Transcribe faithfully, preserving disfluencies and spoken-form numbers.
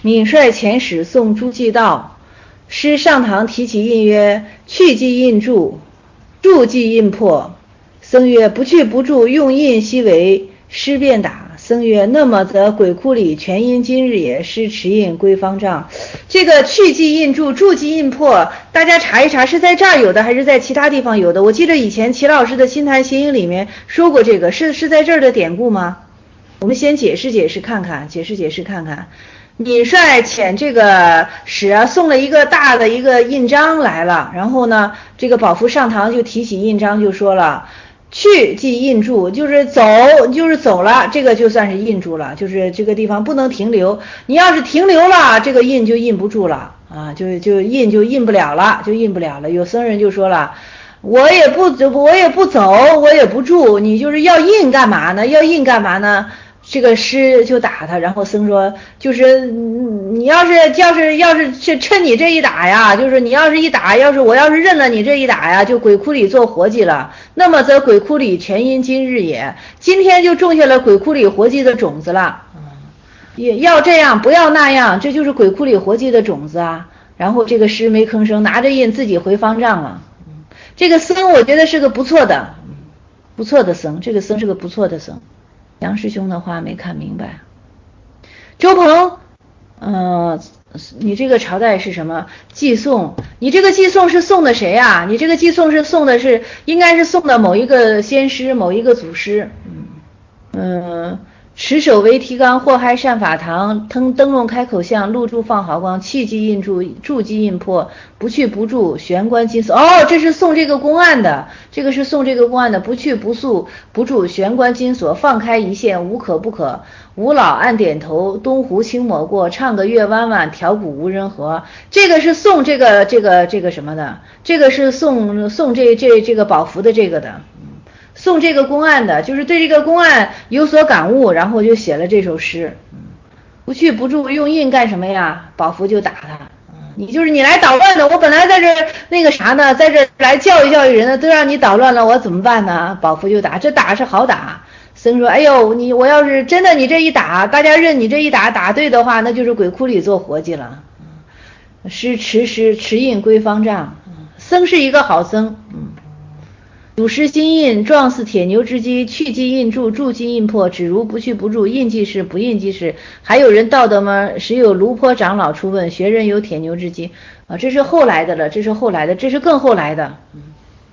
闵帅遣使送诸暨道，师上堂提起印曰：去即印注，注即印破。僧曰：不去不注，用印悉为。师便答。僧曰：那么则鬼窟里全因今日也。师持印归方丈。这个去即印注，注即印破，大家查一查是在这儿有的还是在其他地方有的？我记得以前齐老师的新坛行营里面说过这个，是是在这儿的典故吗？我们先解释解释看看，解释解释看看。闵帅遣这个使啊送了一个大的一个印章来了，然后呢，这个宝福上堂就提起印章就说了，去即印注，就是走就是走了，这个就算是印住了，就是这个地方不能停留，你要是停留了，这个印就印不住了啊，就就印就印不了了，就印不了了。有僧人就说了，我也不我也不走，我也不住，你就是要印干嘛呢？要印干嘛呢？这个师就打他，然后僧说，就是你要是要是要是是趁你这一打呀，就是你要是一打，要是我要是认了你这一打呀，就鬼窟里做活计了。那么则鬼窟里全因今日也，今天就种下了鬼窟里活计的种子了。也要这样，不要那样，这就是鬼窟里活计的种子啊。然后这个师没吭声，拿着印自己回方丈了。这个僧我觉得是个不错的，不错的僧，这个僧是个不错的僧。杨师兄的话没看明白。周鹏，呃，你这个朝代是什么？寄送，你这个寄送是送的谁啊？你这个寄送是送的是，应该是送的某一个先师，某一个祖师。嗯，呃持手为提纲，祸害善法堂，灯灯笼开口相，露柱放毫光，气即印注，注即印破，不去不注，玄关金锁。哦，这是送这个公案的，这个是送这个公案的，不去不诉不注，玄关金锁，放开一线，无可不可。吴老暗点头，东湖轻抹过，唱个月弯弯，调鼓无人和。这个是送这个这个这个什么的，这个是送送这这这个宝福的这个的。送这个公案的，就是对这个公案有所感悟，然后就写了这首诗。不去不注，用印干什么呀？宝福就打他，你就是你来捣乱的，我本来在这那个啥呢，在这来教育教育人呢，都让你捣乱了，我怎么办呢？宝福就打，这打是好打。僧说，哎呦，你我要是真的你这一打，大家认你这一打打对的话，那就是鬼窟里做活计了。师持师持印归方丈，僧是一个好僧。嗯。祖师心印，状似铁牛之机，去即印注，注即印破，只如不去不注，印即是，不印即是。还有人道德吗？时有卢坡长老出问，学人有铁牛之机啊，这是后来的了，这是后来的，这是更后来的。嗯